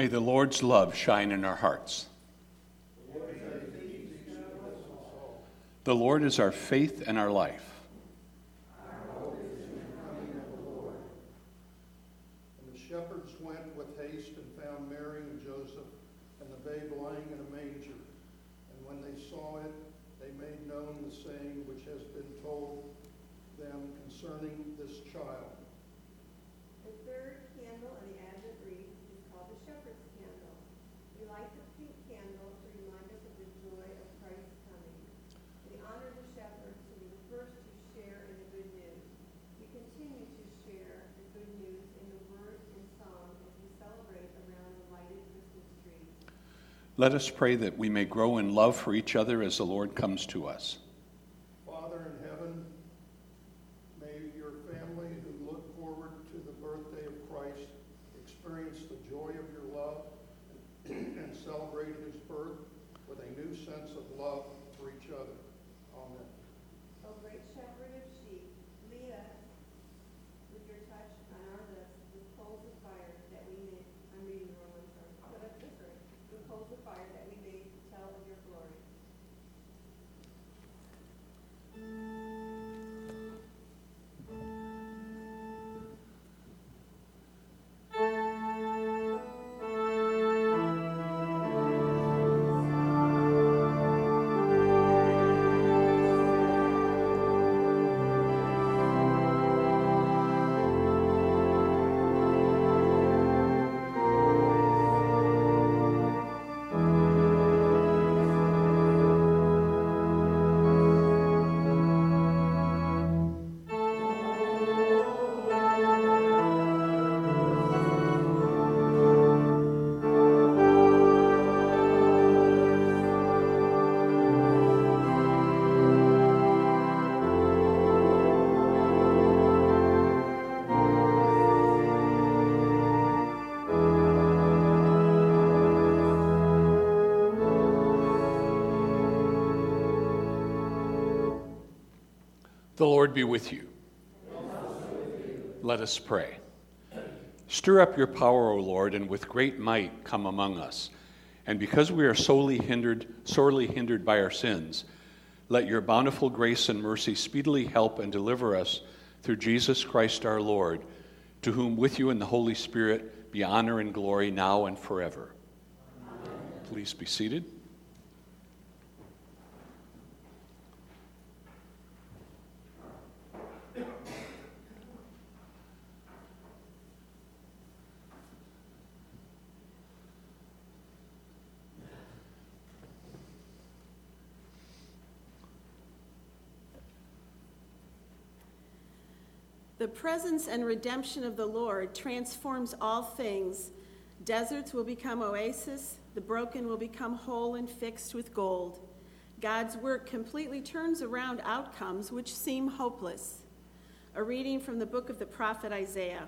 May the Lord's love shine in our hearts. The Lord is our faith and our life. And the shepherds went with haste and found Mary and Joseph and the babe lying in a manger. And when they saw it, they made known the saying which has been told them concerning this child. The third candle in the Advent wreath is called the shepherd's candle. We light the pink candle to remind us of the joy of Christ's coming. We honor the shepherds to be the first to share in the good news. We continue to share the good news in the word and song as we celebrate around the lighted Christmas tree. Let us pray that we may grow in love for each other as the Lord comes to us. Father in heaven, may your family who look forward to the birthday of Christ experience the joy of your love and celebrate his birth with a new sense of love for each other. Amen. O great shepherd of sheep, lead us with your touch on our lips with coals of fire that we may, I'm reading the wrong one, sorry. Put up this word, with coals of fire that we may tell of your glory. The Lord be with you. Let us pray. Stir up your power, O Lord, and with great might come among us. And because we are sorely hindered by our sins, let your bountiful grace and mercy speedily help and deliver us through Jesus Christ our Lord, to whom with you and the Holy Spirit be honor and glory now and forever. Amen. Please be seated. The presence and redemption of the Lord transforms all things. Deserts will become oases. The broken will become whole and fixed with gold. God's work completely turns around outcomes which seem hopeless. A reading from the book of the prophet Isaiah.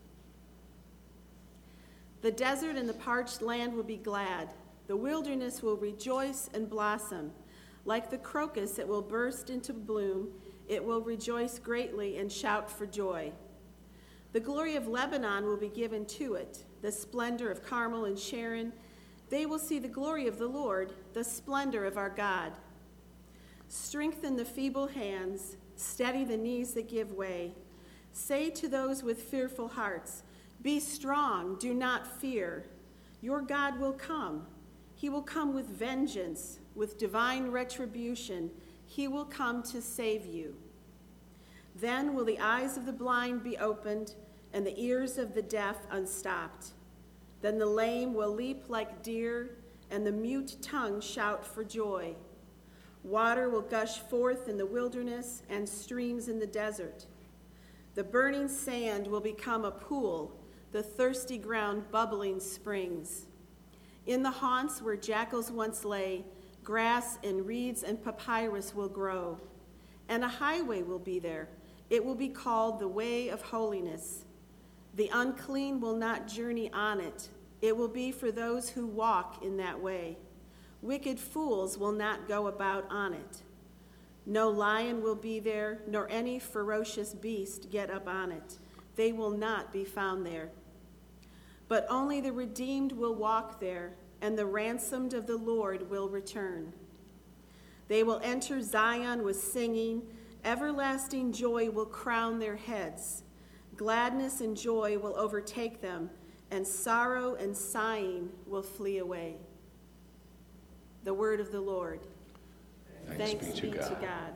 The desert and the parched land will be glad. The wilderness will rejoice and blossom. Like the crocus, it will burst into bloom. It will rejoice greatly and shout for joy. The glory of Lebanon will be given to it, the splendor of Carmel and Sharon. They will see the glory of the Lord, the splendor of our God. Strengthen the feeble hands, steady the knees that give way. Say to those with fearful hearts, be strong, do not fear. Your God will come. He will come with vengeance, with divine retribution. He will come to save you. Then will the eyes of the blind be opened and the ears of the deaf unstopped. Then the lame will leap like deer and the mute tongue shout for joy. Water will gush forth in the wilderness and streams in the desert. The burning sand will become a pool, the thirsty ground bubbling springs. In the haunts where jackals once lay, grass and reeds and papyrus will grow, and a highway will be there. It will be called the way of holiness. The unclean will not journey on it. It will be for those who walk in that way. Wicked fools will not go about on it. No lion will be there, nor any ferocious beast get up on it. They will not be found there. But only the redeemed will walk there, and the ransomed of the Lord will return. They will enter Zion with singing. Everlasting joy will crown their heads. Gladness and joy will overtake them, and sorrow and sighing will flee away. The word of the Lord. Thanks be to God.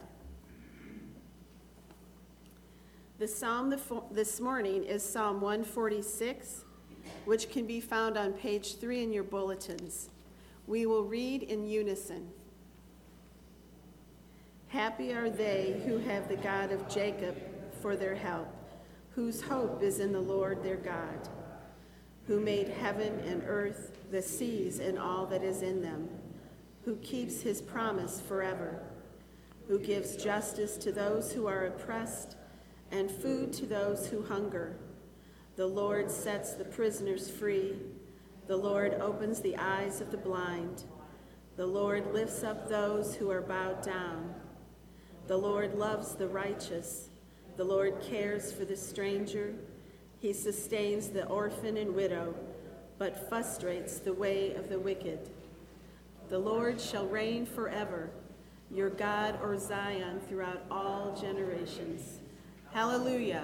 The psalm this morning is Psalm 146, which can be found on page 3 in your bulletins. We will read in unison. Happy are they who have the God of Jacob for their help, whose hope is in the Lord their God, who made heaven and earth, the seas and all that is in them, who keeps his promise forever, who gives justice to those who are oppressed and food to those who hunger. The Lord sets the prisoners free. The Lord opens the eyes of the blind. The Lord lifts up those who are bowed down. The Lord loves the righteous. The Lord cares for the stranger. He sustains the orphan and widow, but frustrates the way of the wicked. The Lord shall reign forever, your God, O Zion, throughout all generations. Hallelujah.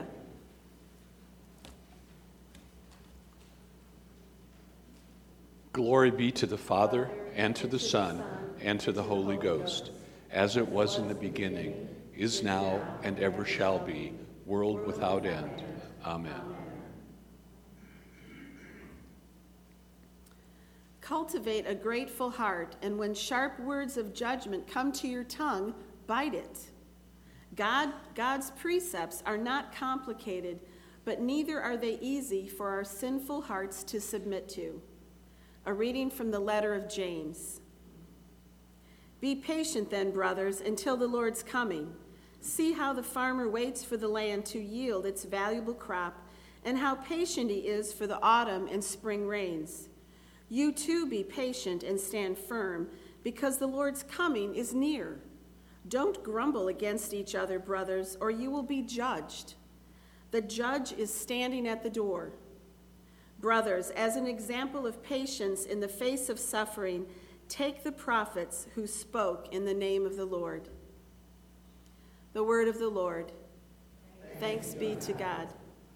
Glory be to the Father, and to the Son, and to the Holy Ghost, as it was in the beginning, is now, and ever shall be, world without end. Amen. Cultivate a grateful heart, and when sharp words of judgment come to your tongue, bite it. God's precepts are not complicated, but neither are they easy for our sinful hearts to submit to. A reading from the letter of James. Be patient then, brothers, until the Lord's coming. See how the farmer waits for the land to yield its valuable crop, and how patient he is for the autumn and spring rains. You too be patient and stand firm, because the Lord's coming is near. Don't grumble against each other, brothers, or you will be judged. The judge is standing at the door. Brothers, as an example of patience in the face of suffering, take the prophets who spoke in the name of the Lord. The word of the Lord. Thanks be to God.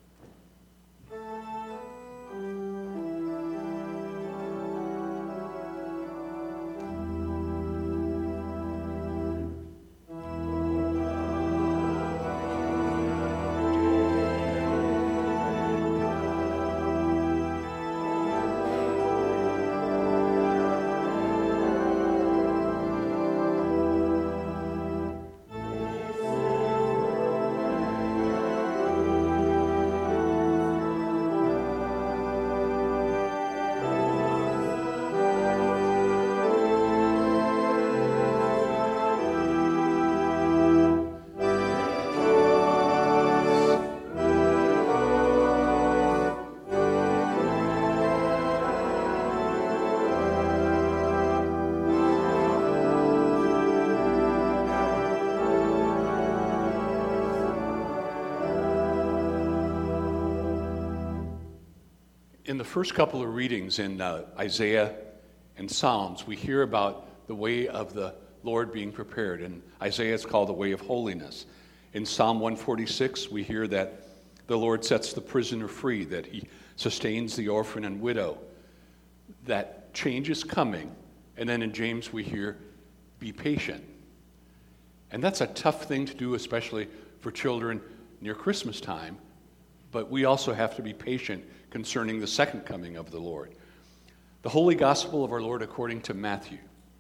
In the first couple of readings in Isaiah and Psalms, we hear about the way of the Lord being prepared. In Isaiah, it's called the way of holiness. In Psalm 146, we hear that the Lord sets the prisoner free, that he sustains the orphan and widow, that change is coming. And then in James, we hear, be patient. And that's a tough thing to do, especially for children near Christmas time. But we also have to be patient concerning the second coming of the Lord. The Holy Gospel of our Lord according to Matthew.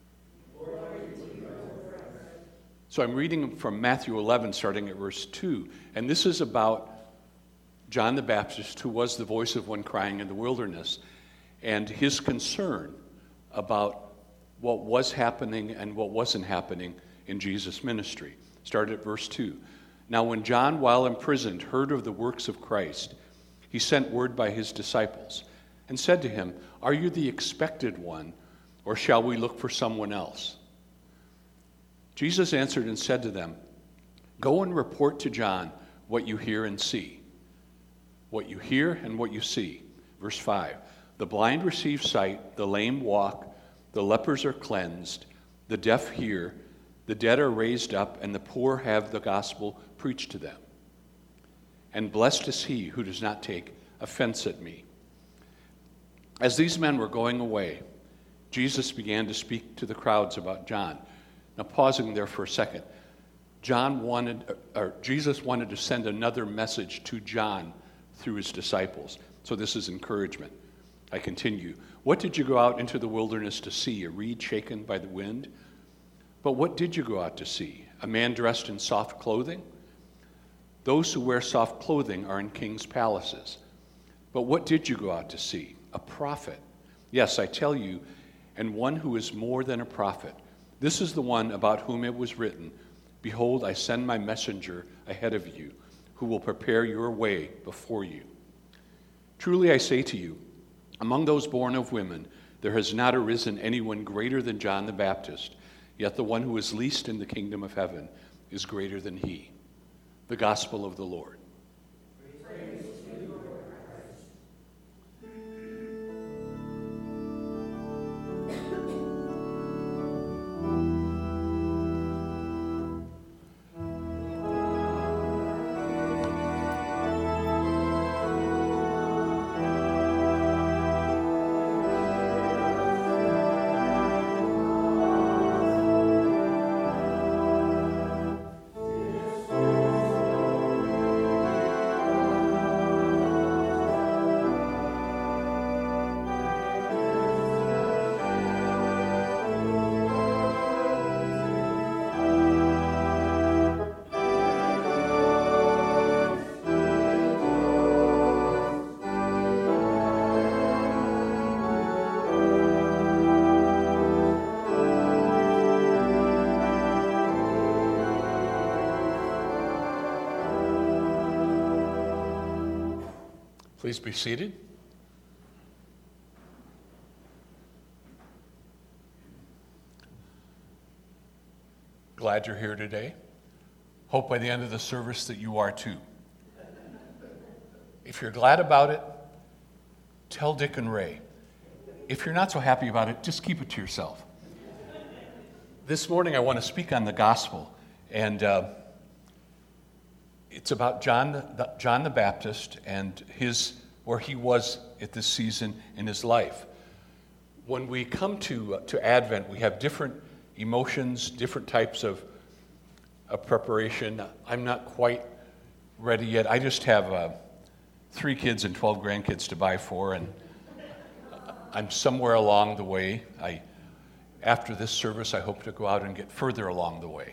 So I'm reading from Matthew 11, starting at verse 2. And this is about John the Baptist, who was the voice of one crying in the wilderness, and his concern about what was happening and what wasn't happening in Jesus' ministry. Start at verse 2. Now when John, while imprisoned, heard of the works of Christ, he sent word by his disciples and said to him, Are you the expected one, or shall we look for someone else? Jesus answered and said to them, Go and report to John what you hear and see. What you hear and what you see. Verse 5, the blind receive sight, the lame walk, the lepers are cleansed, the deaf hear, the dead are raised up, and the poor have the gospel preached to them. And blessed is he who does not take offense at me. As these men were going away, Jesus began to speak to the crowds about John. Now, pausing there for a second, Jesus wanted to send another message to John through his disciples. So this is encouragement. I continue. What did you go out into the wilderness to see? A reed shaken by the wind? But what did you go out to see? A man dressed in soft clothing? Those who wear soft clothing are in kings' palaces. But what did you go out to see? A prophet. Yes, I tell you, and one who is more than a prophet. This is the one about whom it was written, behold, I send my messenger ahead of you, who will prepare your way before you. Truly I say to you, among those born of women, there has not arisen anyone greater than John the Baptist, yet the one who is least in the kingdom of heaven is greater than he. The gospel of the Lord. Praise to you, Lord Christ. Please be seated. Glad you're here today. Hope by the end of the service that you are too. If you're glad about it, tell Dick and Ray. If you're not so happy about it, just keep it to yourself. This morning I want to speak on the gospel, and it's about John the Baptist and where he was at this season in his life. When we come to Advent, we have different emotions, different types of preparation. I'm not quite ready yet. I just have 3 kids and 12 grandkids to buy for, and I'm somewhere along the way. After this service, I hope to go out and get further along the way.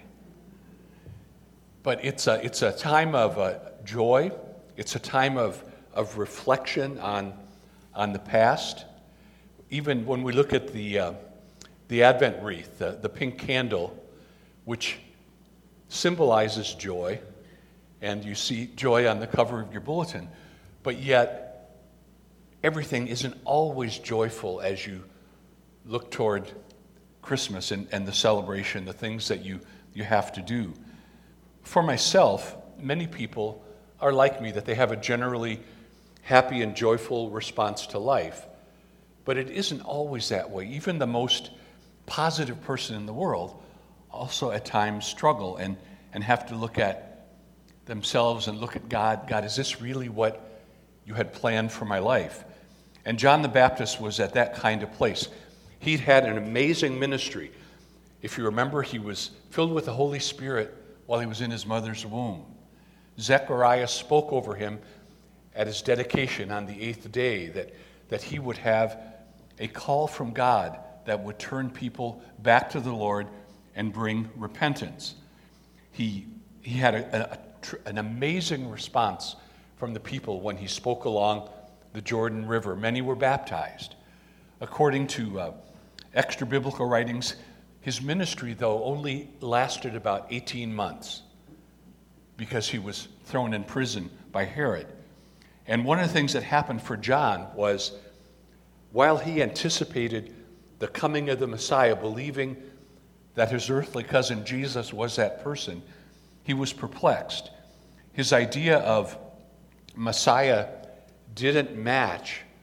But it's a time of joy. It's a time of reflection on the past. Even when we look at the Advent wreath, the pink candle, which symbolizes joy, and you see joy on the cover of your bulletin, but yet everything isn't always joyful as you look toward Christmas and the celebration, the things that you have to do. For myself, many people are like me, that they have a generally happy and joyful response to life. But it isn't always that way. Even the most positive person in the world also at times struggle and have to look at themselves and look at God. God, is this really what you had planned for my life? And John the Baptist was at that kind of place. He'd had an amazing ministry. If you remember, he was filled with the Holy Spirit while he was in his mother's womb. Zechariah spoke over him at his dedication on the 8th day that he would have a call from God that would turn people back to the Lord and bring repentance. He had an amazing response from the people when he spoke along the Jordan River. Many were baptized. According to extra biblical writings, his ministry, though, only lasted about 18 months because he was thrown in prison by Herod. And one of the things that happened for John was, while he anticipated the coming of the Messiah, believing that his earthly cousin Jesus was that person, he was perplexed. His idea of Messiah didn't match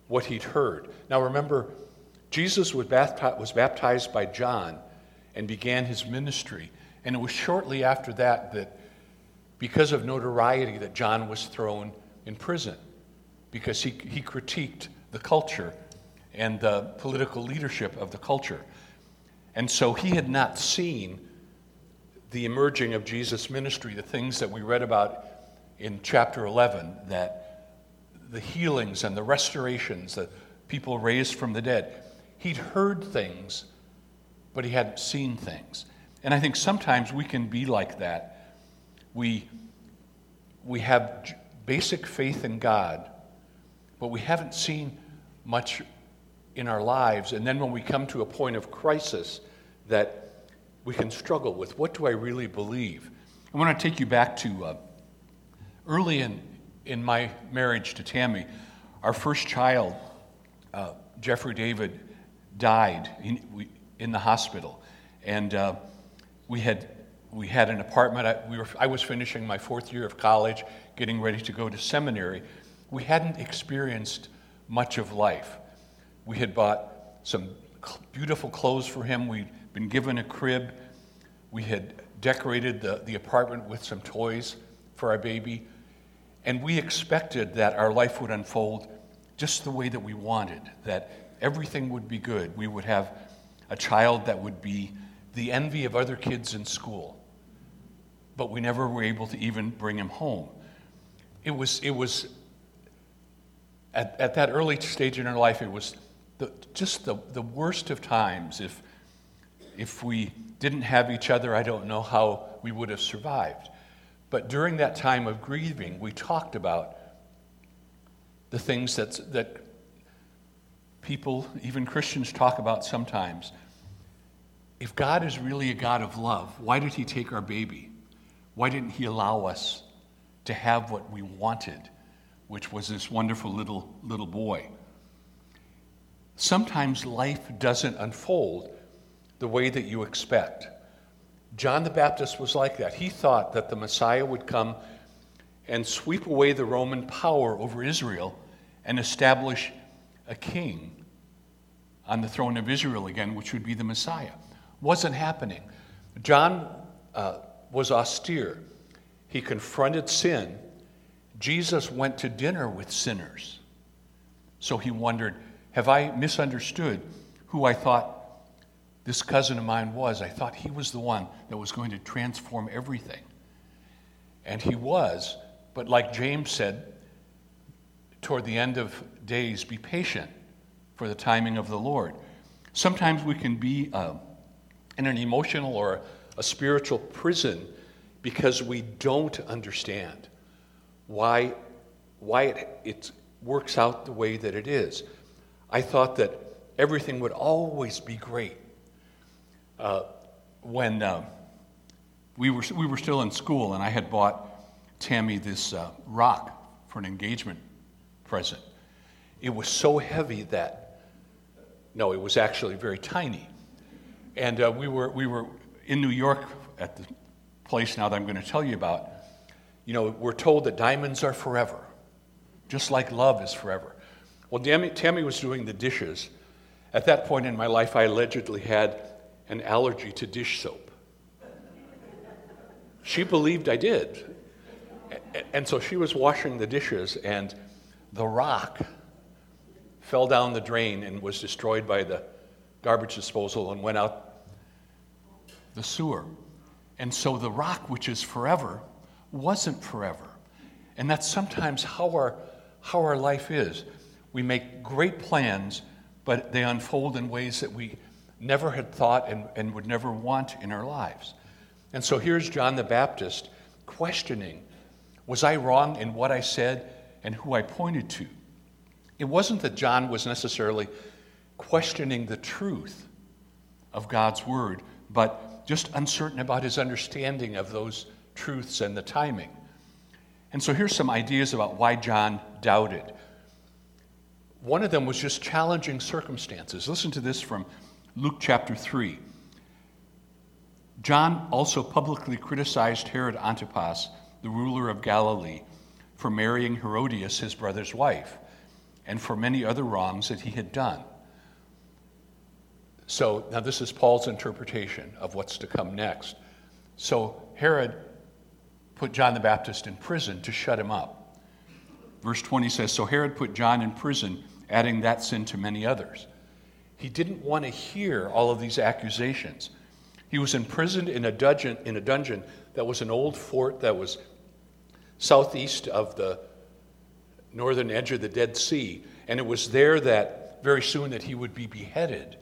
what he'd heard. Now remember, Jesus was baptized by John and began his ministry. And it was shortly after that because of notoriety, that John was thrown in prison, because he critiqued the culture and the political leadership of the culture. And so he had not seen the emerging of Jesus' ministry, the things that we read about in chapter 11, that the healings and the restorations, that people raised from the dead. He'd heard things, but he hadn't seen things. And I think sometimes we can be like that. We have basic faith in God, but we haven't seen much in our lives. And then when we come to a point of crisis, that we can struggle with, what do I really believe? I want to take you back to early in my marriage to Tammy. Our first child, Jeffrey David, died in the hospital. And we had an apartment. I was finishing my 4th year of college, getting ready to go to seminary. We hadn't experienced much of life. We had bought some beautiful clothes for him. We'd been given a crib. We had decorated the apartment with some toys for our baby. And we expected that our life would unfold just the way that we wanted, that everything would be good. We would have a child that would be the envy of other kids in school. But we never were able to even bring him home. It was at that early stage in our life, it was just the worst of times. If we didn't have each other, I don't know how we would have survived. But during that time of grieving, we talked about the things that people, even Christians, talk about sometimes. If God is really a God of love, why did he take our baby? Why didn't he allow us to have what we wanted, which was this wonderful little boy? Sometimes life doesn't unfold the way that you expect. John the Baptist was like that. He thought that the Messiah would come and sweep away the Roman power over Israel and establish a king on the throne of Israel again, which would be the Messiah. Wasn't happening. John was austere. He confronted sin. Jesus went to dinner with sinners. So he wondered, have I misunderstood who I thought this cousin of mine was? I thought he was the one that was going to transform everything. And he was, but like James said, toward the end of days, be patient for the timing of the Lord. Sometimes we can be in an emotional or a spiritual prison because we don't understand why it works out the way that it is. I thought that everything would always be great. When we were still in school, and I had bought Tammy this rock for an engagement present. It was so heavy that, no, it was actually very tiny. And we were in New York at the place now that I'm going to tell you about. You know, we're told that diamonds are forever, just like love is forever. Well, Tammy was doing the dishes. At that point in my life, I allegedly had an allergy to dish soap. She believed I did. And so she was washing the dishes, and the rock fell down the drain and was destroyed by the garbage disposal and went out the sewer. And so the rock, which is forever, wasn't forever. And that's sometimes how our life is. We make great plans, but they unfold in ways that we never had thought and would never want in our lives. And so here's John the Baptist questioning, was I wrong in what I said and who I pointed to? It wasn't that John was necessarily questioning the truth of God's word, but just uncertain about his understanding of those truths and the timing. And so here's some ideas about why John doubted. One of them was just challenging circumstances. Listen to this from Luke chapter 3. John also publicly criticized Herod Antipas, the ruler of Galilee, for marrying Herodias, his brother's wife. and for many other wrongs that he had done. So now this is Paul's interpretation of what's to come next. So Herod put John the Baptist in prison to shut him up. Verse 20 says, so Herod put John in prison, adding that sin to many others. He didn't want to hear all of these accusations. He was imprisoned in a dungeon that was an old fort that was southeast of the northern edge of the Dead Sea. And it was there that very soon that he would be beheaded,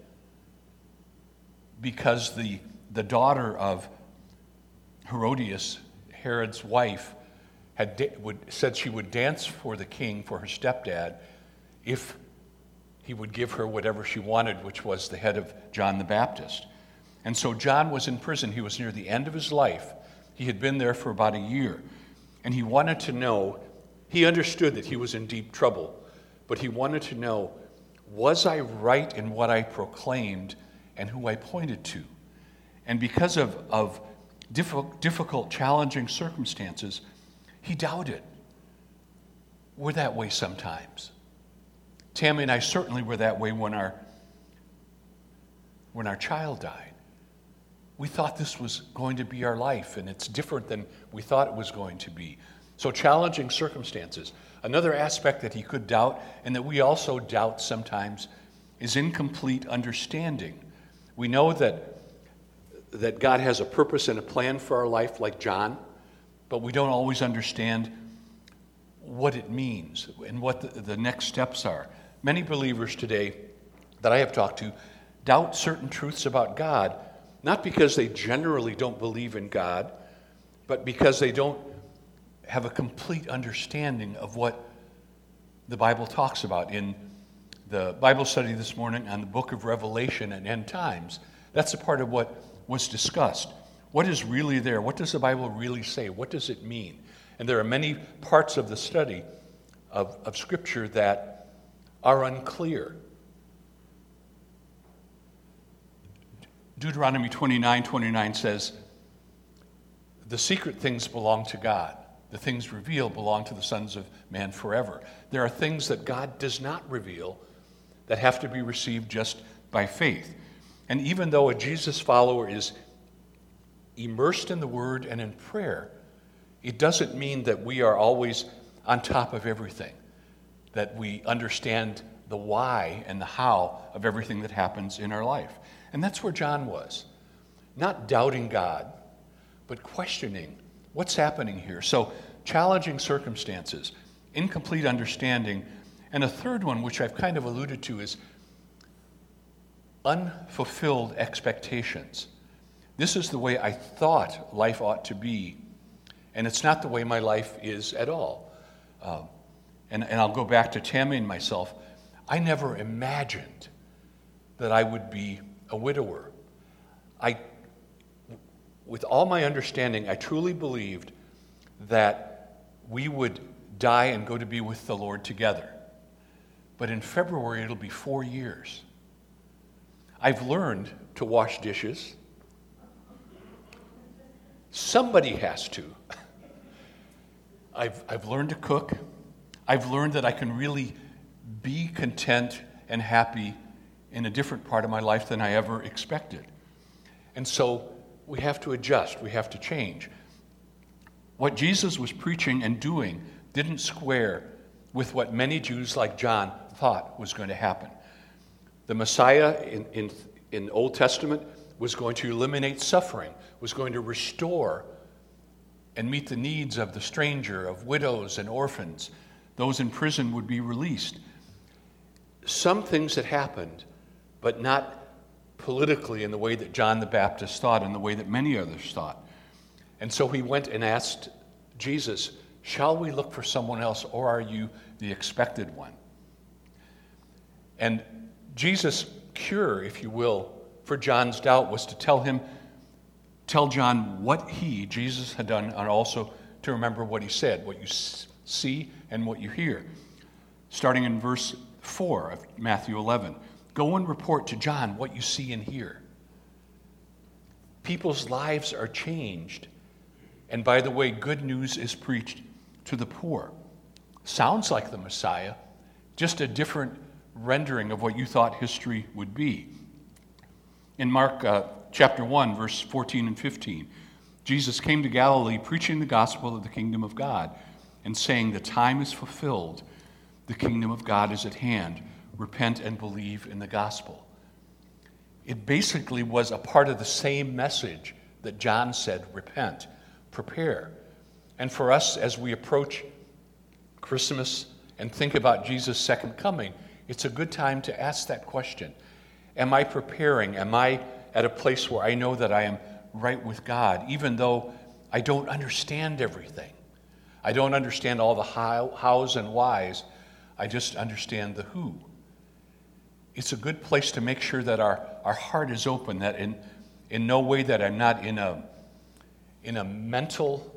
because the daughter of Herodias, Herod's wife, said she would dance for the king, for her stepdad, if he would give her whatever she wanted, which was the head of John the Baptist. And so John was in prison. He was near the end of his life. He had been there for about a year. And he wanted to know, he understood that he was in deep trouble, but he wanted to know, was I right in what I proclaimed and who I pointed to? And because of difficult, challenging circumstances, he doubted. We're that way sometimes. Tammy and I certainly were that way when our child died. We thought this was going to be our life, and it's different than we thought it was going to be. So challenging circumstances. Another aspect that he could doubt, and that we also doubt sometimes, is incomplete understanding. We know that God has a purpose and a plan for our life, like John, but we don't always understand what it means and what the next steps are. Many believers today that I have talked to doubt certain truths about God, not because they generally don't believe in God, but because they don't have a complete understanding of what the Bible talks about. In the Bible study this morning on the book of Revelation and end times, that's a part of what was discussed. What is really there? What does the Bible really say? What does it mean? And there are many parts of the study of Scripture that are unclear. Deuteronomy 29:29 says, the secret things belong to God. The things revealed belong to the sons of man forever. There are things that God does not reveal that have to be received just by faith. And even though a Jesus follower is immersed in the Word and in prayer, it doesn't mean that we are always on top of everything, that we understand the why and the how of everything that happens in our life. And that's where John was. Not doubting God, but questioning what's happening here. So challenging circumstances, incomplete understanding, and a third one, which I've kind of alluded to, is unfulfilled expectations. This is the way I thought life ought to be, and it's not the way my life is at all. And I'll go back to Tammy and myself. I never imagined that I would be a widower. With all my understanding, I truly believed that we would die and go to be with the Lord together. But in February, it'll be 4 years. I've learned to wash dishes. Somebody has to. I've learned to cook. I've learned that I can really be content and happy in a different part of my life than I ever expected. And so we have to adjust. We have to change. What Jesus was preaching and doing didn't square with what many Jews like John thought was going to happen. The Messiah in the Old Testament was going to eliminate suffering, was going to restore and meet the needs of the stranger, of widows and orphans. Those in prison would be released. Some things had happened, but not politically in the way that John the Baptist thought, in the way that many others thought. And so he went and asked Jesus, shall we look for someone else, or are you the expected one? And Jesus' cure, if you will, for John's doubt was to tell John what Jesus had done, and also to remember what he said, what you see and what you hear. Starting in verse 4 of Matthew 11. Go and report to John what you see and hear. People's lives are changed. And by the way, good news is preached to the poor. Sounds like the Messiah, just a different rendering of what you thought history would be. In Mark chapter 1, verse 14 and 15, Jesus came to Galilee preaching the gospel of the kingdom of God and saying, "The time is fulfilled, the kingdom of God is at hand. Repent and believe in the gospel." It basically was a part of the same message that John said, repent, prepare. And for us, as we approach Christmas and think about Jesus' second coming, it's a good time to ask that question. Am I preparing? Am I at a place where I know that I am right with God, even though I don't understand everything? I don't understand all the hows and whys. I just understand the who. It's a good place to make sure that our heart is open, that in no way that I'm not in a mental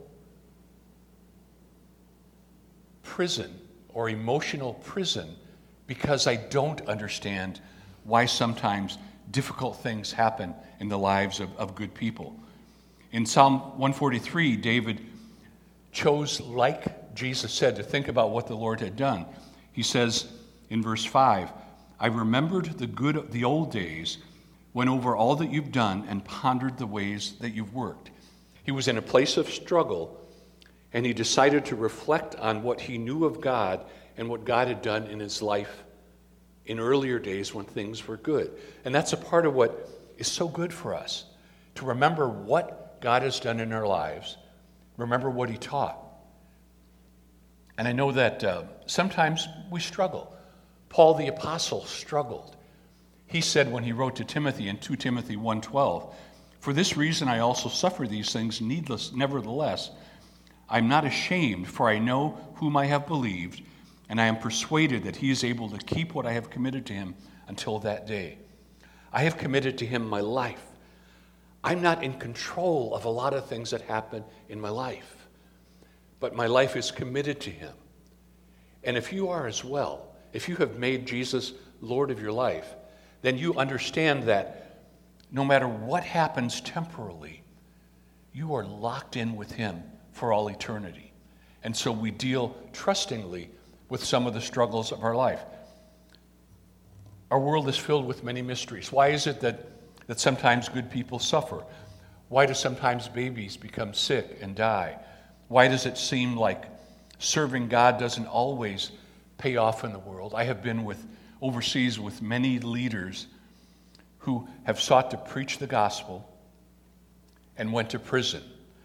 prison or emotional prison because I don't understand why sometimes difficult things happen in the lives of good people. In Psalm 143, David chose, like Jesus said, to think about what the Lord had done. He says in verse 5, "I remembered the old days, went over all that you've done, and pondered the ways that you've worked." He was in a place of struggle, and he decided to reflect on what he knew of God and what God had done in his life in earlier days when things were good. And that's a part of what is so good for us, to remember what God has done in our lives, remember what he taught. And I know that sometimes we struggle. Paul the Apostle struggled. He said when he wrote to Timothy in 2 Timothy 1:12, "For this reason I also suffer these things nevertheless. I'm not ashamed, for I know whom I have believed, and I am persuaded that he is able to keep what I have committed to him until that day." I have committed to him my life. I'm not in control of a lot of things that happen in my life, but my life is committed to him. And if you are as well, if you have made Jesus Lord of your life, then you understand that no matter what happens temporally, you are locked in with him for all eternity. And so we deal trustingly with some of the struggles of our life. Our world is filled with many mysteries. Why is it that sometimes good people suffer? Why do sometimes babies become sick and die? Why does it seem like serving God doesn't always pay off in the world? I have been overseas with many leaders who have sought to preach the gospel and went to prison.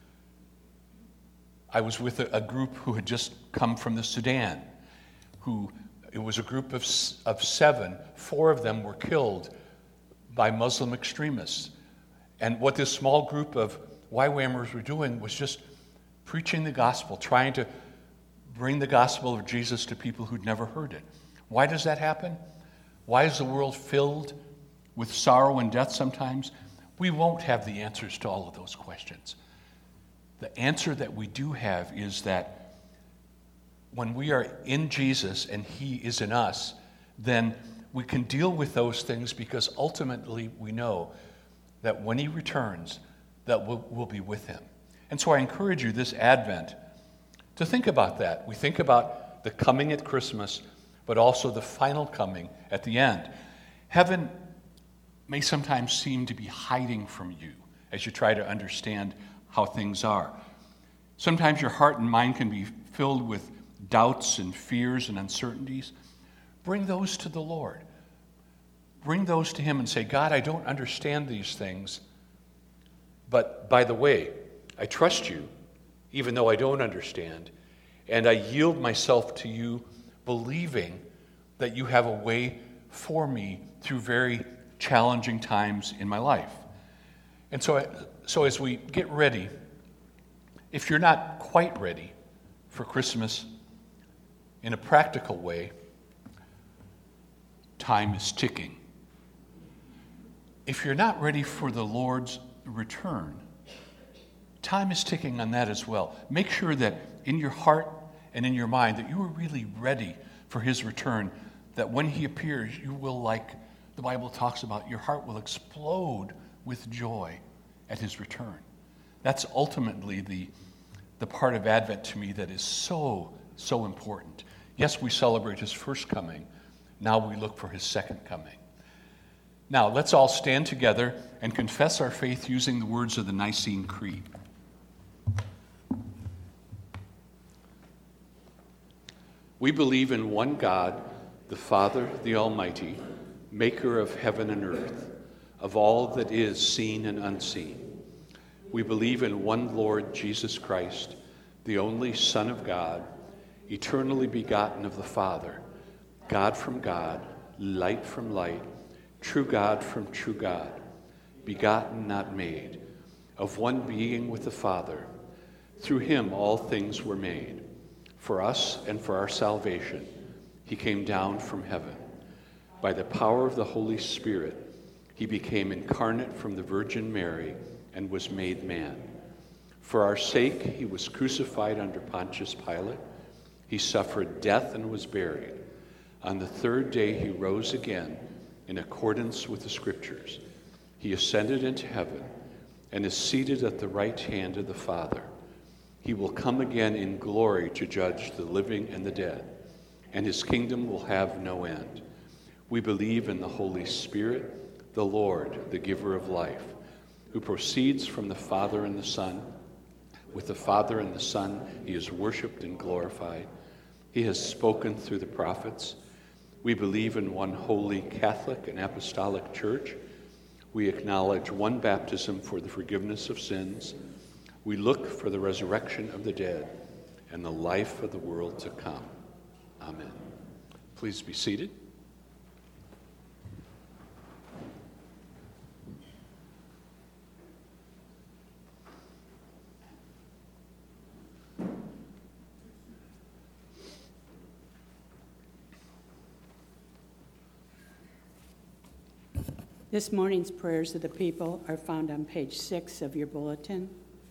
I was with a group who had just come from the Sudan, it was a group of 7. 4 of them were killed by Muslim extremists. And what this small group of YWAMers were doing was just preaching the gospel, trying to bring the gospel of Jesus to people who'd never heard it. Why does that happen? Why is the world filled with sorrow and death sometimes? We won't have the answers to all of those questions. The answer that we do have is that when we are in Jesus and he is in us, then we can deal with those things because ultimately we know that when he returns, that we'll be with him. And so I encourage you this Advent to think about that. We think about the coming at Christmas, but also the final coming at the end. Heaven may sometimes seem to be hiding from you as you try to understand how things are. Sometimes your heart and mind can be filled with doubts and fears and uncertainties. Bring those to the Lord. Bring those to him and say, God, I don't understand these things, but by the way, I trust you, even though I don't understand, and I yield myself to you, believing that you have a way for me through very challenging times in my life. And so as we get ready, if you're not quite ready for Christmas in a practical way, time is ticking. If you're not ready for the Lord's return, time is ticking on that as well. Make sure that in your heart and in your mind that you are really ready for his return, that when he appears, you will, like the Bible talks about, your heart will explode with joy at his return. That's ultimately the part of Advent to me that is so, so important. Yes, we celebrate his first coming. Now we look for his second coming. Now, let's all stand together and confess our faith using the words of the Nicene Creed. We believe in one God, the Father, the Almighty, maker of heaven and earth, of all that is seen and unseen. We believe in one Lord Jesus Christ, the only Son of God, eternally begotten of the Father, God from God, light from light, true God from true God, begotten, not made, of one being with the Father. Through him all things were made. For us and for our salvation, he came down from heaven. By the power of the Holy Spirit, he became incarnate from the Virgin Mary and was made man. For our sake, he was crucified under Pontius Pilate. He suffered death and was buried. On the third day, he rose again in accordance with the Scriptures. He ascended into heaven and is seated at the right hand of the Father. He will come again in glory to judge the living and the dead, and his kingdom will have no end. We believe in the Holy Spirit, the Lord, the giver of life, who proceeds from the Father and the Son. With the Father and the Son, he is worshiped and glorified. He has spoken through the prophets. We believe in one holy Catholic and Apostolic Church. We acknowledge one baptism for the forgiveness of sins. We look for the resurrection of the dead and the life of the world to come. Amen. Please be seated. This morning's prayers of the people are found on page 6 of your bulletin.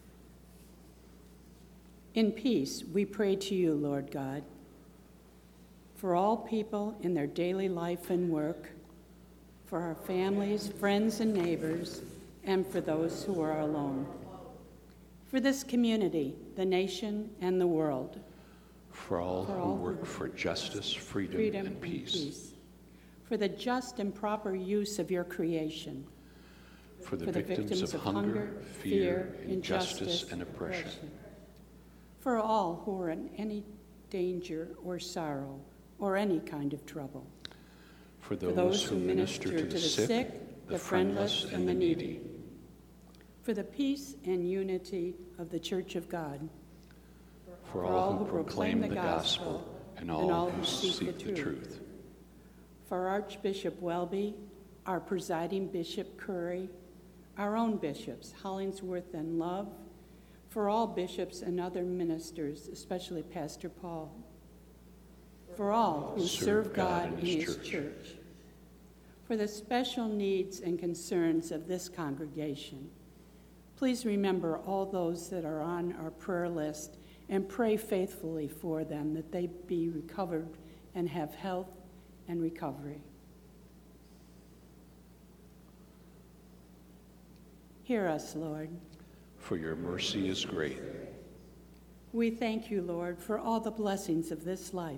In peace, we pray to you, Lord God, for all people in their daily life and work, for our families, friends, and neighbors, and for those who are alone. For this community, the nation, and the world. For all who work for justice, freedom and peace. For the just and proper use of your creation. For the victims of hunger, fear, injustice, and oppression. For all who are in any danger or sorrow or any kind of trouble. For those who minister to the sick, the friendless, and the needy. For the peace and unity of the Church of God. For all who proclaim the gospel and all who seek the truth. For Archbishop Welby, our presiding Bishop Curry, our own bishops, Hollingsworth and Love, for all bishops and other ministers, especially Pastor Paul, for all who serve God in his church, for the special needs and concerns of this congregation. Please remember all those that are on our prayer list and pray faithfully for them that they be recovered and have health and recovery. Hear us, Lord. For your mercy is great. We thank you, Lord, for all the blessings of this life.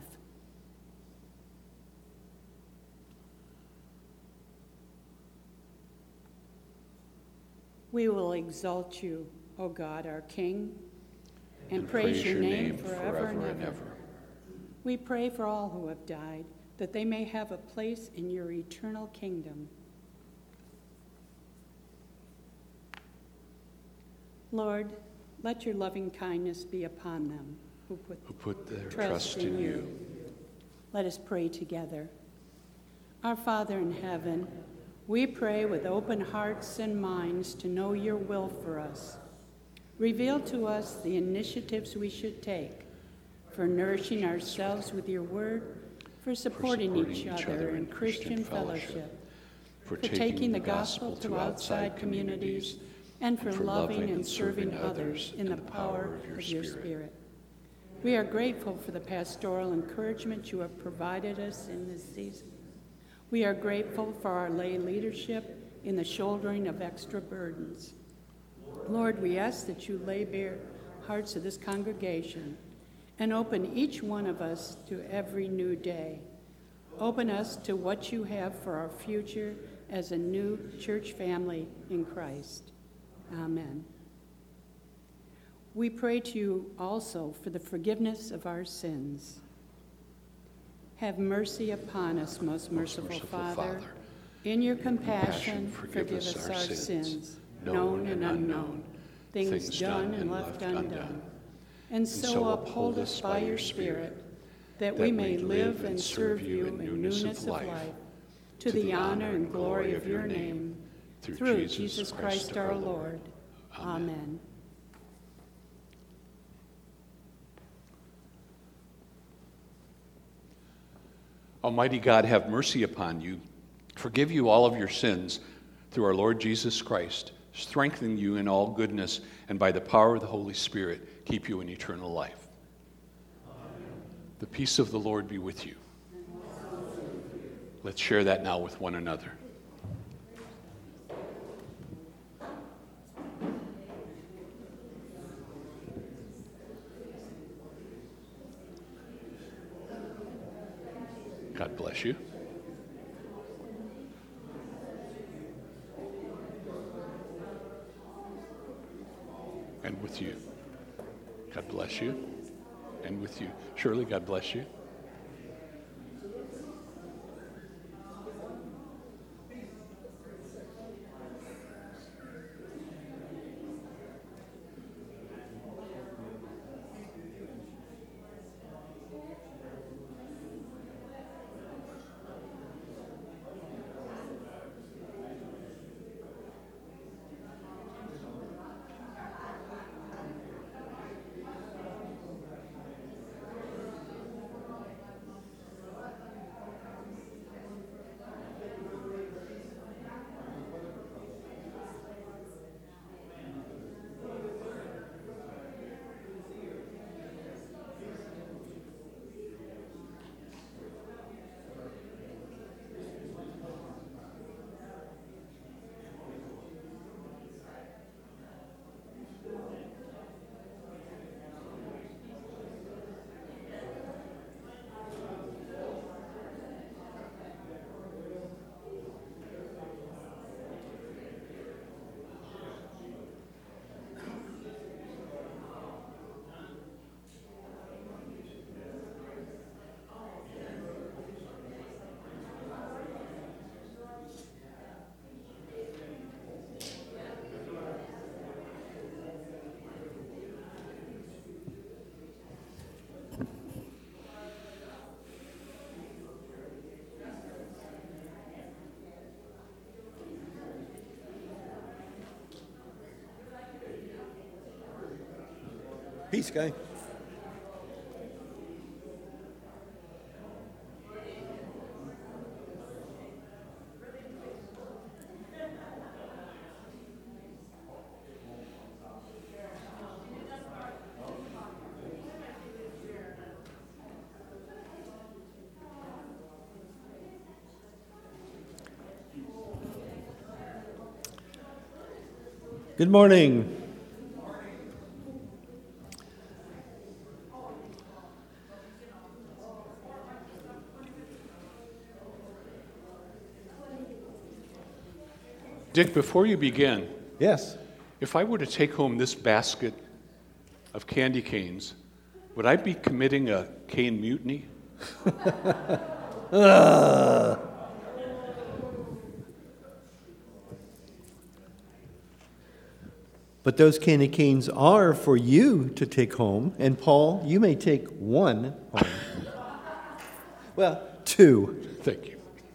We will exalt you, O God, our King, and praise your name forever and ever. We pray for all who have died, that they may have a place in your eternal kingdom. Lord, let your loving kindness be upon them who put their trust in you. Let us pray together. Our Father in heaven, we pray with open hearts and minds to know your will for us. Reveal to us the initiatives we should take for nourishing ourselves with your word, for supporting each other in Christian fellowship, for taking the gospel to outside communities, and for loving and serving others in the power of your Spirit. We are grateful for the pastoral encouragement you have provided us in this season. We are grateful for our lay leadership in the shouldering of extra burdens. Lord, we ask that you lay bare hearts of this congregation and open each one of us to every new day. Open us to what you have for our future as a new church family in Christ. Amen. We pray to you also for the forgiveness of our sins. Have mercy upon us, most merciful Father. In your compassion, forgive us our sins, known and unknown, things done and left undone. And so uphold us by your Spirit, that we may live and serve you in newness of life, to the honor and glory of your name, through Jesus Christ our Lord. Amen. Almighty God, have mercy upon you, forgive you all of your sins through our Lord Jesus Christ, strengthen you in all goodness, and by the power of the Holy Spirit, keep you in eternal life. Amen. The peace of the Lord be with you. Let's share that now with one another. God bless you. And with you. God bless you. And with you. Shirley, God bless you. Peace, guy. Good morning. Dick, before you begin, Yes. if I were to take home this basket of candy canes, would I be committing a cane mutiny? But those candy canes are for you to take home. And Paul, you may take one home. Well, two. Thank you.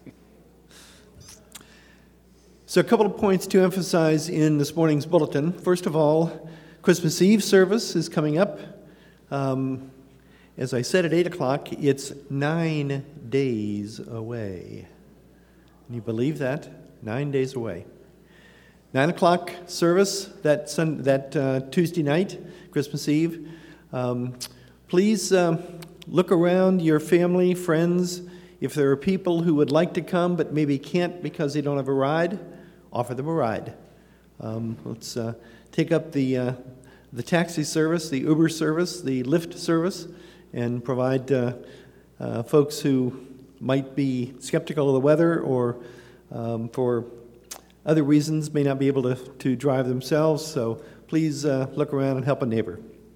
So a couple of points to emphasize in this morning's bulletin. First of all, Christmas Eve service is coming up. As I said at 8 o'clock, it's 9 days away. Can you believe that? 9 days away. 9 o'clock service that Tuesday night, Christmas Eve. Please look around your family, friends. If there are people who would like to come but maybe can't because they don't have a ride, offer them a ride. Let's take up the taxi service, the Uber service, the Lyft service, and provide folks who might be skeptical of the weather or for other reasons may not be able to drive themselves. So please look around and help a neighbor.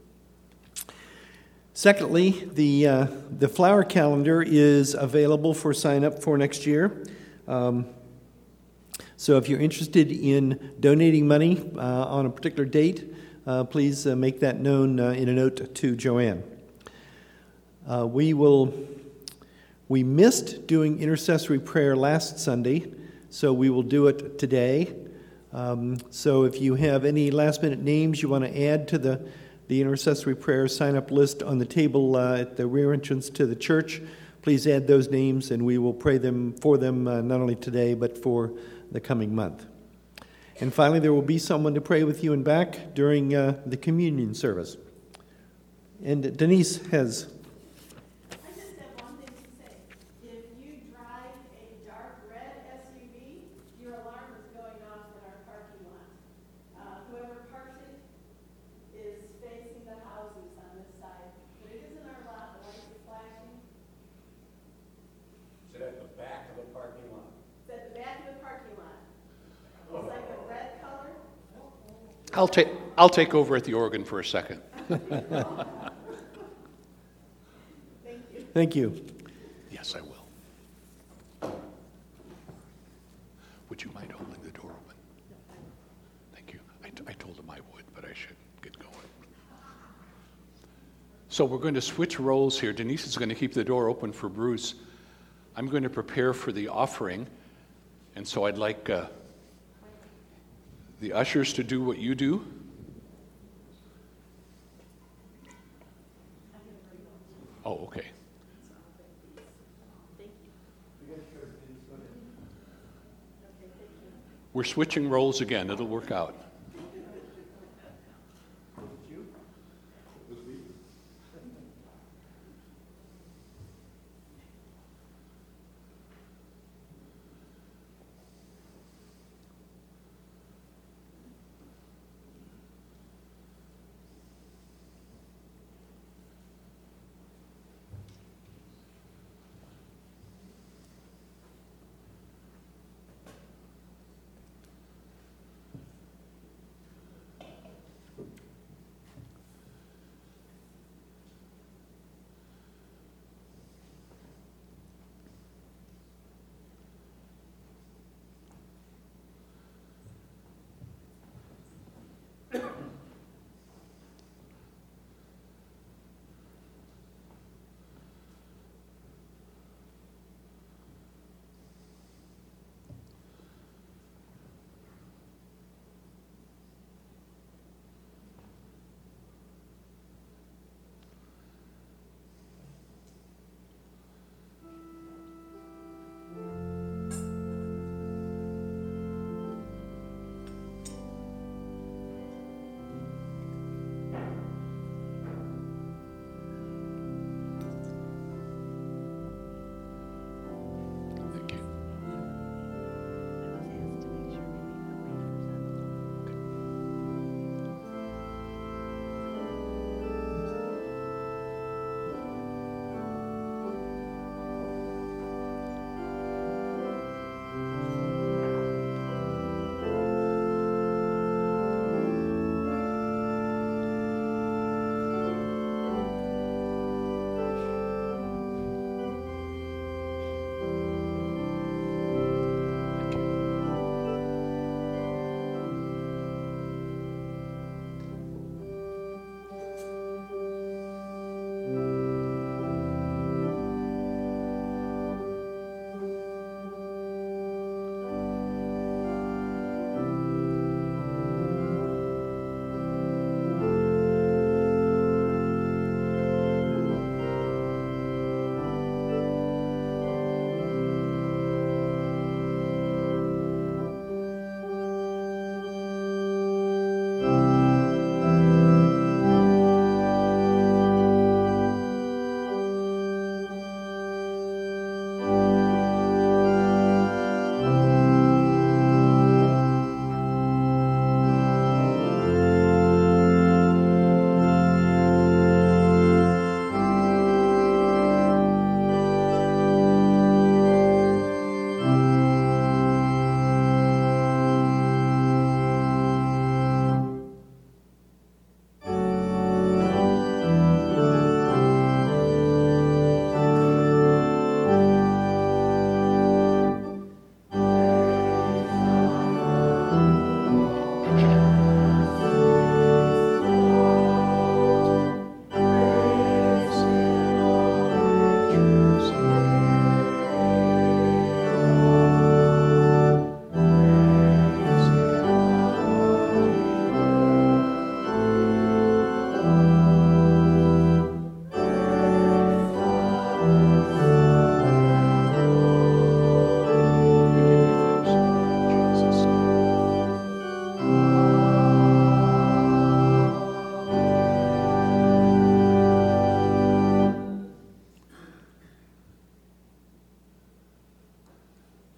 Secondly, the flower calendar is available for sign up for next year. So if you're interested in donating money on a particular date, please make that known in a note to Joanne. We missed doing intercessory prayer last Sunday, so we will do it today. So if you have any last-minute names you want to add to the intercessory prayer sign-up list on the table at the rear entrance to the church, please add those names, and we will pray for them not only today but for the coming month. And finally, there will be someone to pray with you in back during the communion service. And Denise has... I just have one thing to say. If you drive a dark red SUV, your alarm is going off in our parking lot. Whoever parks it is facing the houses on this side. But it is in our lot, the lights are flashing. Is it at the back of the parking lot? It's at the back of the parking lot. It's like a red color. I'll take over at the organ for a second. Thank you. Yes, I will. Would you mind holding the door open? Thank you. I told him I would, but I should get going. So we're going to switch roles here. Denise is going to keep the door open for Bruce. I'm going to prepare for the offering, and so I'd like the ushers to do what you do. Oh, okay. We're switching roles again. It'll work out.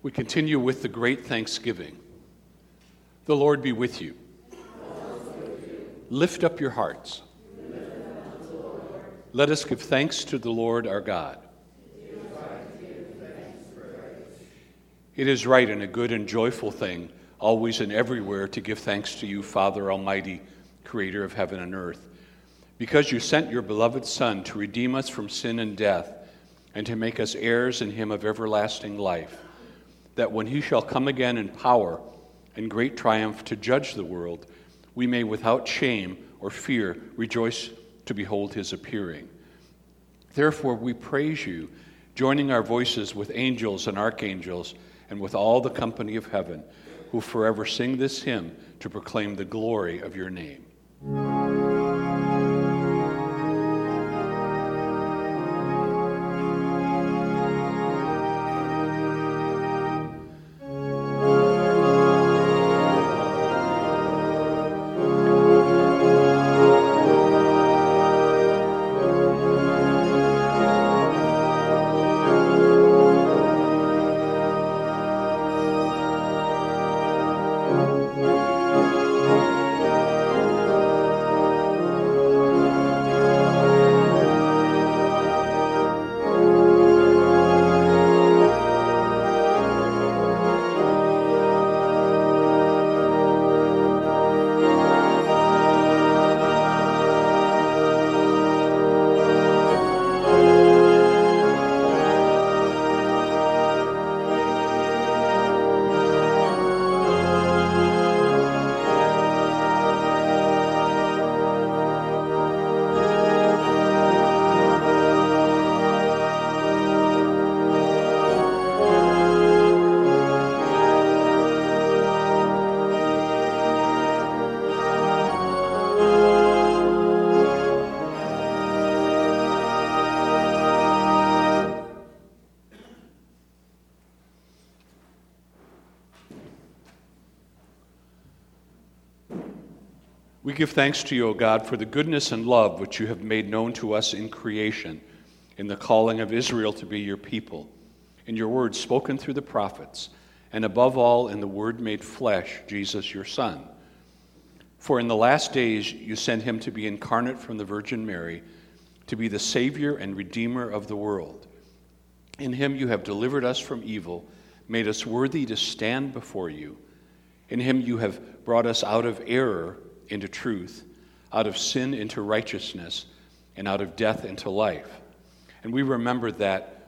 We continue with the great thanksgiving. The Lord be with you. Lift up your hearts. Let us give thanks to the Lord our God. It is right and a good and joyful thing, always and everywhere, to give thanks to you, Father Almighty, creator of heaven and earth, because you sent your beloved Son to redeem us from sin and death, and to make us heirs in him of everlasting life, that when he shall come again in power and great triumph to judge the world, we may without shame or fear rejoice to behold his appearing. Therefore we praise you, joining our voices with angels and archangels and with all the company of heaven, who forever sing this hymn to proclaim the glory of your name. We give thanks to you, O God, for the goodness and love which you have made known to us in creation, in the calling of Israel to be your people, in your word spoken through the prophets, and above all in the Word made flesh, Jesus your Son. For in the last days you sent him to be incarnate from the Virgin Mary, to be the Savior and Redeemer of the world. In him you have delivered us from evil, made us worthy to stand before you. In him you have brought us out of error into truth, out of sin into righteousness, and out of death into life. And we remember that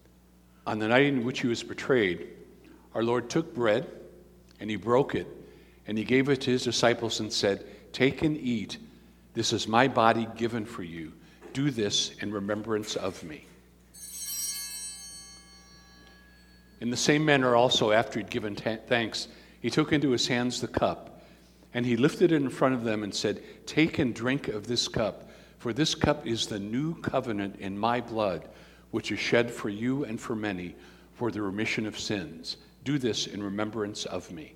on the night in which he was betrayed, our Lord took bread, and he broke it, and he gave it to his disciples and said, "Take and eat. This is my body given for you. Do this in remembrance of me." In the same manner also, after he'd given thanks, he took into his hands the cup, and he lifted it in front of them and said, "Take and drink of this cup, for this cup is the new covenant in my blood, which is shed for you and for many for the remission of sins. Do this in remembrance of me."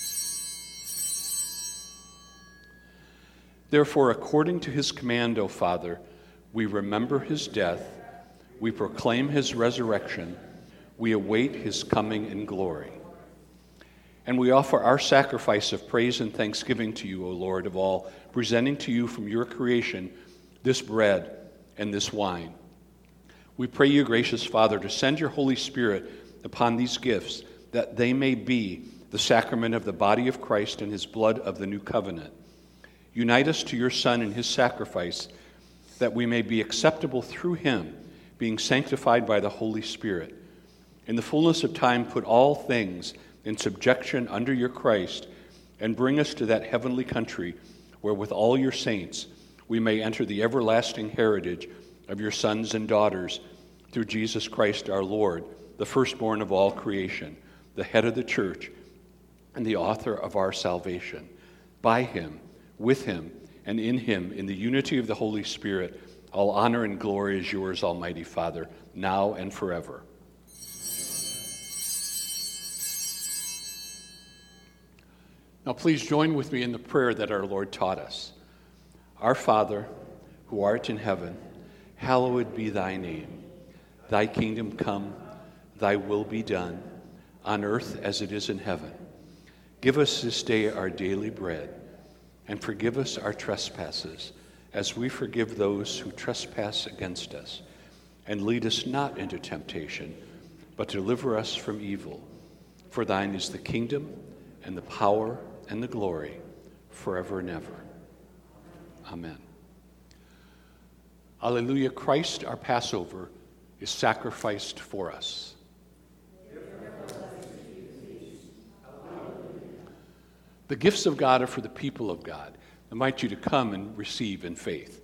Therefore, according to his command, O Father, we remember his death, we proclaim his resurrection, we await his coming in glory. And we offer our sacrifice of praise and thanksgiving to you, O Lord of all, presenting to you from your creation this bread and this wine. We pray you, gracious Father, to send your Holy Spirit upon these gifts, that they may be the sacrament of the body of Christ and his blood of the new covenant. Unite us to your Son and his sacrifice, that we may be acceptable through him, being sanctified by the Holy Spirit. In the fullness of time, put all things in subjection under your Christ, and bring us to that heavenly country where with all your saints we may enter the everlasting heritage of your sons and daughters through Jesus Christ our Lord, the firstborn of all creation, the head of the church, and the author of our salvation. By him, with him, and in him, in the unity of the Holy Spirit, all honor and glory is yours, Almighty Father, now and forever. Now please join with me in the prayer that our Lord taught us. Our Father, who art in heaven, hallowed be thy name. Thy kingdom come, thy will be done, on earth as it is in heaven. Give us this day our daily bread, and forgive us our trespasses, as we forgive those who trespass against us. And lead us not into temptation, but deliver us from evil. For thine is the kingdom, and the power, and the glory, forever and ever. Amen. Alleluia, Christ our Passover is sacrificed for us. The gifts of God are for the people of God. I invite you to come and receive in faith.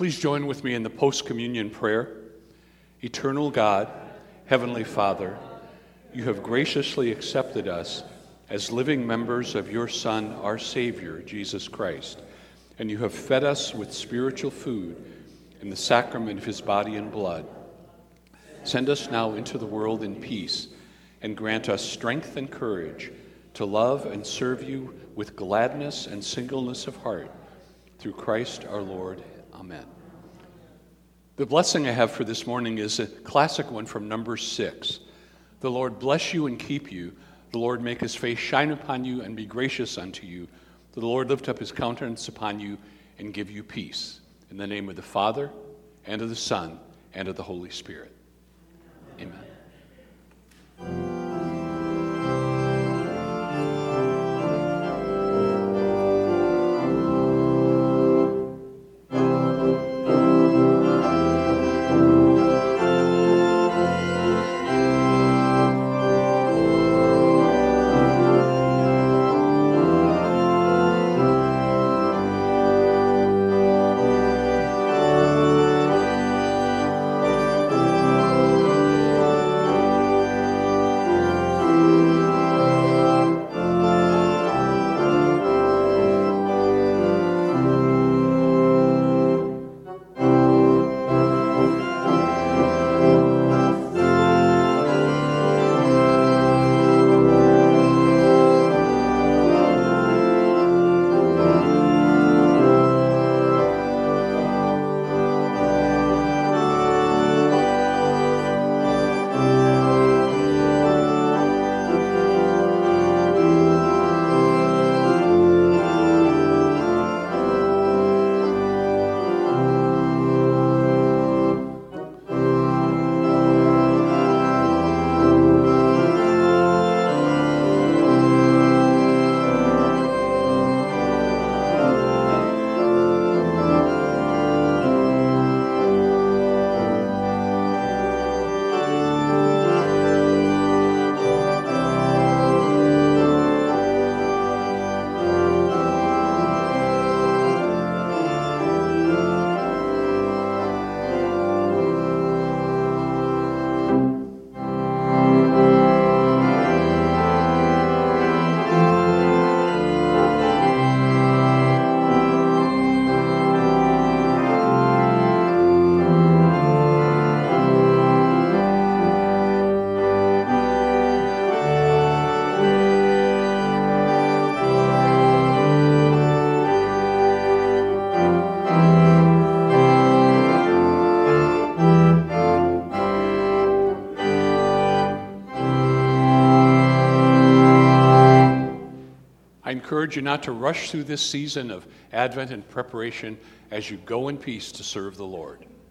Please join with me in the post-communion prayer. Eternal God, Heavenly Father, you have graciously accepted us as living members of your Son, our Savior, Jesus Christ, and you have fed us with spiritual food in the sacrament of his body and blood. Send us now into the world in peace, and grant us strength and courage to love and serve you with gladness and singleness of heart. Through Christ our Lord. Amen. The blessing I have for this morning is a classic one from Numbers 6. The Lord bless you and keep you. The Lord make his face shine upon you and be gracious unto you. The Lord lift up his countenance upon you and give you peace. In the name of the Father, and of the Son, and of the Holy Spirit. Amen. I encourage you not to rush through this season of Advent and preparation as you go in peace to serve the Lord.